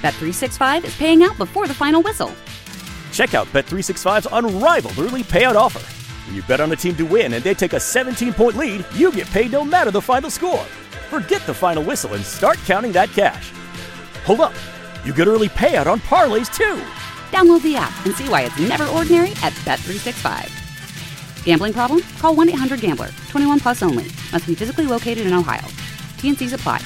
Bet365 is paying out before the final whistle. Check out Bet365's unrivaled early payout offer. When you bet on a team to win and they take a 17-point lead, you get paid no matter the final score. Forget the final whistle and start counting that cash. Hold up. You get early payout on parlays, too. Download the app and see why it's never ordinary at Bet365. Gambling problem? Call 1-800-GAMBLER. 21 plus only. Must be physically located in Ohio. T&Cs apply.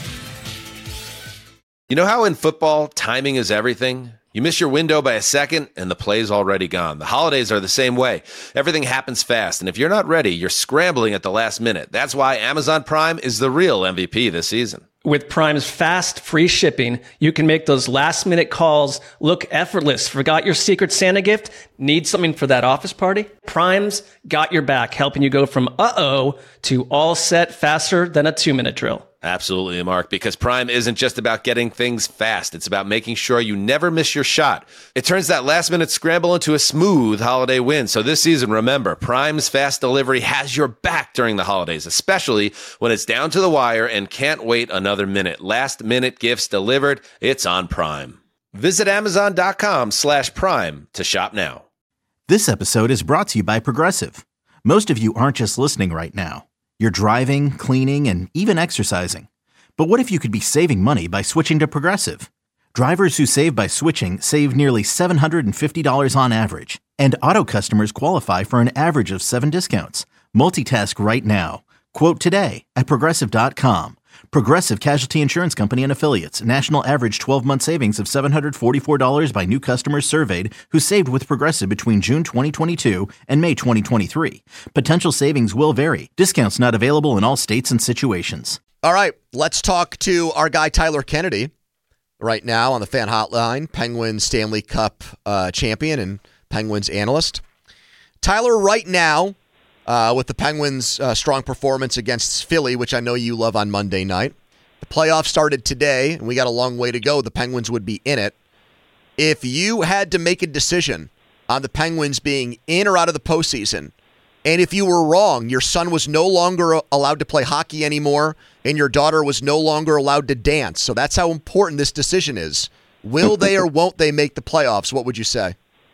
You know how in football, timing is everything? You miss your window by a second, and the play's already gone. The holidays are the same way. Everything happens fast, and if you're not ready, you're scrambling at the last minute. That's why Amazon Prime is the real MVP this season. With Prime's fast, free shipping, you can make those last-minute calls look effortless. Forgot your Secret Santa gift? Need something for that office party? Prime's got your back, helping you go from uh-oh to all set faster than a 2-minute drill. Absolutely, Mark, because Prime isn't just about getting things fast. It's about making sure you never miss your shot. It turns that last-minute scramble into a smooth holiday win. So this season, remember, Prime's fast delivery has your back during the holidays, especially when it's down to the wire and can't wait another minute. Last-minute gifts delivered, it's on Prime. Visit Amazon.com/Prime to shop now. This episode is brought to you by Progressive. Most of you aren't just listening right now. You're driving, cleaning, and even exercising. But what if you could be saving money by switching to Progressive? Drivers who save by switching save nearly $750 on average. And auto customers qualify for an average of 7 discounts. Multitask right now. Quote today at Progressive.com. Progressive Casualty Insurance Company and Affiliates. National average 12-month savings of $744 by new customers surveyed who saved with Progressive between June 2022 and May 2023. Potential savings will vary. Discounts not available in all states and situations. All right, let's talk to our guy Tyler Kennedy right now on the Fan Hotline, Penguins Stanley Cup champion and Penguins analyst. Tyler, right now, with the Penguins' strong performance against Philly, which I know you love on Monday night. The playoffs started today, and we got a long way to go. The Penguins would be in it. If you had to make a decision on the Penguins being in or out of the postseason, and if you were wrong, your son was no longer allowed to play hockey anymore, and your daughter was no longer allowed to dance, so that's how important this decision is. Will they or won't they make the playoffs? What would you say?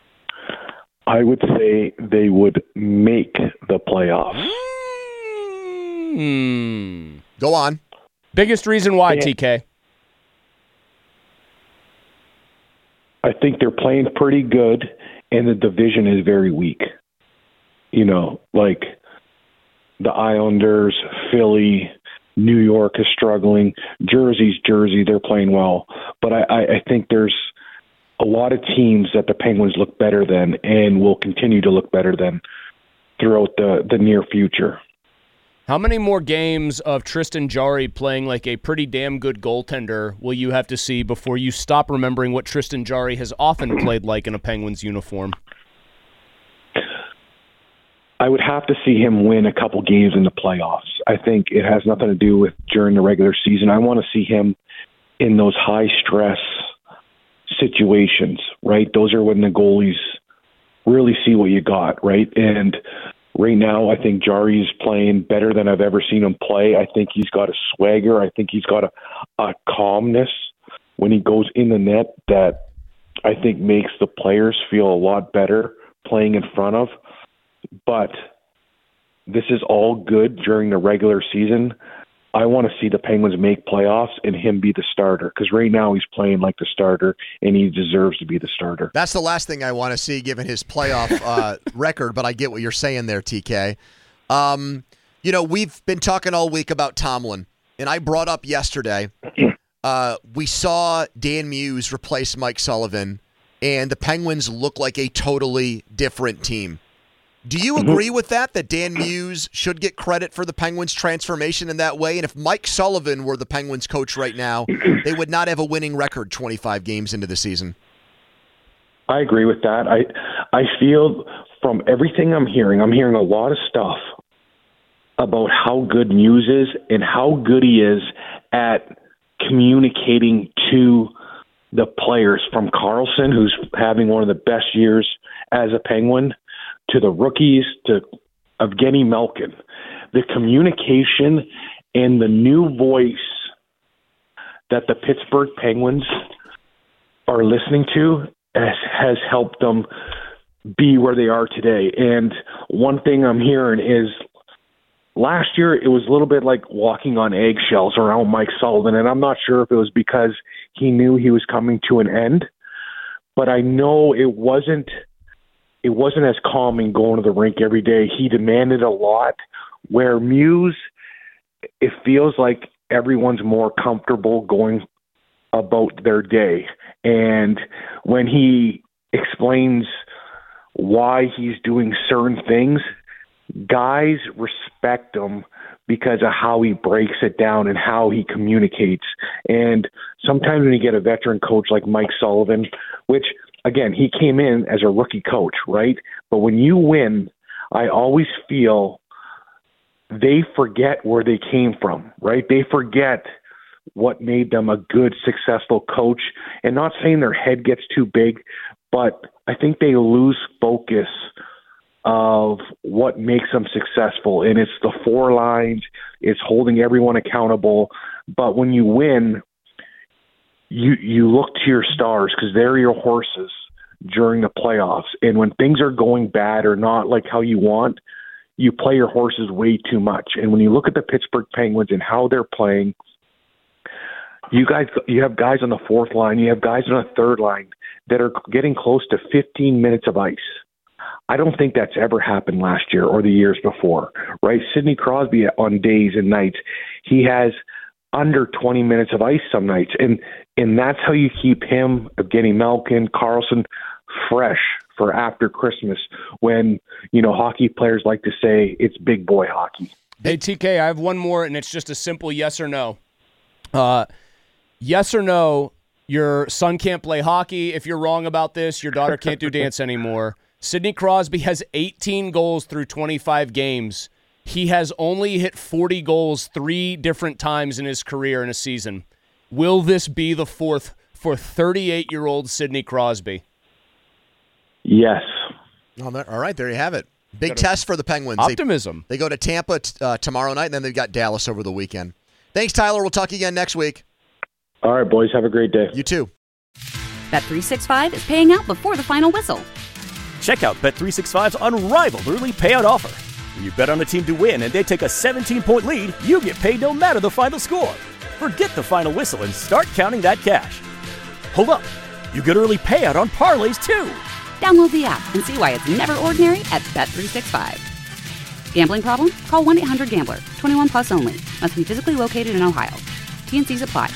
I would say they would make the playoffs. Go on. Biggest reason why, TK? I think they're playing pretty good, and the division is very weak. You know, like the Islanders, Philly, New York is struggling. Jersey's Jersey, they're playing well. But I think there's a lot of teams that the Penguins look better than and will continue to look better than throughout the near future. How many more games of Tristan Jarry playing like a pretty damn good goaltender will you have to see before you stop remembering what Tristan Jarry has often played like in a Penguins uniform? I would have to see him win a couple games in the playoffs. I think it has nothing to do with during the regular season. I want to see him in those high-stress situations, right? Those are when the goalies really see what you got, right? And right now, I think Jarry's playing better than I've ever seen him play. I think he's got a swagger. I think he's got a calmness when he goes in the net that I think makes the players feel a lot better playing in front of. But this is all good during the regular season. I want to see the Penguins make playoffs and him be the starter, because right now he's playing like the starter and he deserves to be the starter. That's the last thing I want to see given his playoff record, but I get what you're saying there, TK. You know, we've been talking all week about Tomlin, and I brought up yesterday, we saw Dan Muse replace Mike Sullivan, and the Penguins look like a totally different team. Do you agree with that Dan Muse should get credit for the Penguins' transformation in that way? And if Mike Sullivan were the Penguins' coach right now, they would not have a winning record 25 games into the season. I agree with that. I feel from everything I'm hearing a lot of stuff about how good Muse is and how good he is at communicating to the players, from Carlson, who's having one of the best years as a Penguin, to the rookies, to Evgeny Malkin. The communication and the new voice that the Pittsburgh Penguins are listening to has helped them be where they are today. And one thing I'm hearing is last year it was a little bit like walking on eggshells around Mike Sullivan, and I'm not sure if it was because he knew he was coming to an end, but I know it wasn't as calming going to the rink every day. He demanded a lot, where Muse, it feels like everyone's more comfortable going about their day. And when he explains why he's doing certain things, guys respect him because of how he breaks it down and how he communicates. And sometimes when you get a veteran coach like Mike Sullivan, which, again, he came in as a rookie coach, right? But when you win, I always feel they forget where they came from, right? They forget what made them a good, successful coach. And not saying their head gets too big, but I think they lose focus of what makes them successful. And it's the 4 lines, it's holding everyone accountable. But when you win, you look to your stars because they're your horses during the playoffs. And when things are going bad or not like how you want, you play your horses way too much. And when you look at the Pittsburgh Penguins and how they're playing, you have guys on the 4th line, you have guys on the 3rd line that are getting close to 15 minutes of ice. I don't think that's ever happened last year or the years before, right? Sidney Crosby on days and nights, he has under 20 minutes of ice some nights. And that's how you keep him, Evgeny Malkin, Karlsson fresh for after Christmas when, hockey players like to say it's big boy hockey. Hey, TK, I have one more, and it's just a simple yes or no. Yes or no, your son can't play hockey. If you're wrong about this, your daughter can't do dance anymore. Sidney Crosby has 18 goals through 25 games. He has only hit 40 goals 3 different times in his career in a season. Will this be the 4th for 38-year-old Sidney Crosby? Yes. All right, there you have it. Big test for the Penguins. Optimism. They go to Tampa tomorrow night, and then they've got Dallas over the weekend. Thanks, Tyler. We'll talk again next week. All right, boys. Have a great day. You too. Bet365 is paying out before the final whistle. Check out Bet365's unrivaled early payout offer. When you bet on a team to win and they take a 17-point lead, you get paid no matter the final score. Forget the final whistle and start counting that cash. Hold up. You get early payout on parlays, too. Download the app and see why it's never ordinary at Bet365. Gambling problem? Call 1-800-GAMBLER. 21 plus only. Must be physically located in Ohio. T&Cs apply.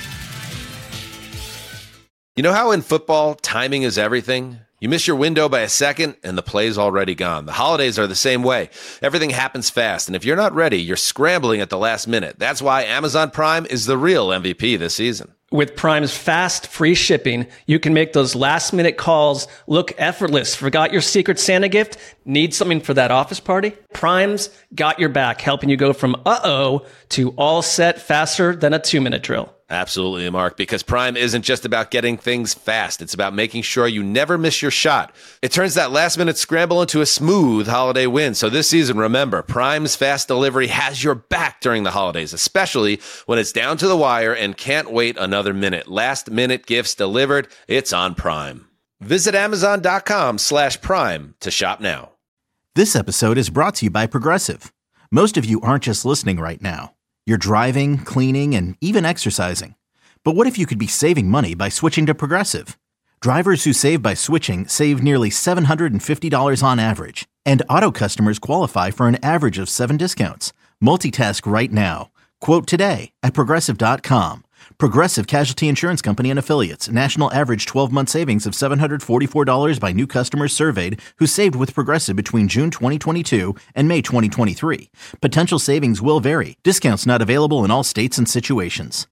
You know how in football, timing is everything? You miss your window by a second, and the play's already gone. The holidays are the same way. Everything happens fast, and if you're not ready, you're scrambling at the last minute. That's why Amazon Prime is the real MVP this season. With Prime's fast, free shipping, you can make those last-minute calls look effortless. Forgot your Secret Santa gift? Need something for that office party? Prime's got your back, helping you go from uh-oh to all set faster than a 2-minute drill. Absolutely, Mark, because Prime isn't just about getting things fast. It's about making sure you never miss your shot. It turns that last-minute scramble into a smooth holiday win. So this season, remember, Prime's fast delivery has your back during the holidays, especially when it's down to the wire and can't wait another minute. Last-minute gifts delivered. It's on Prime. Visit Amazon.com/Prime to shop now. This episode is brought to you by Progressive. Most of you aren't just listening right now. You're driving, cleaning, and even exercising. But what if you could be saving money by switching to Progressive? Drivers who save by switching save nearly $750 on average. And auto customers qualify for an average of 7 discounts. Multitask right now. Quote today at Progressive.com. Progressive Casualty Insurance Company and Affiliates. National average 12-month savings of $744 by new customers surveyed who saved with Progressive between June 2022 and May 2023. Potential savings will vary. Discounts not available in all states and situations.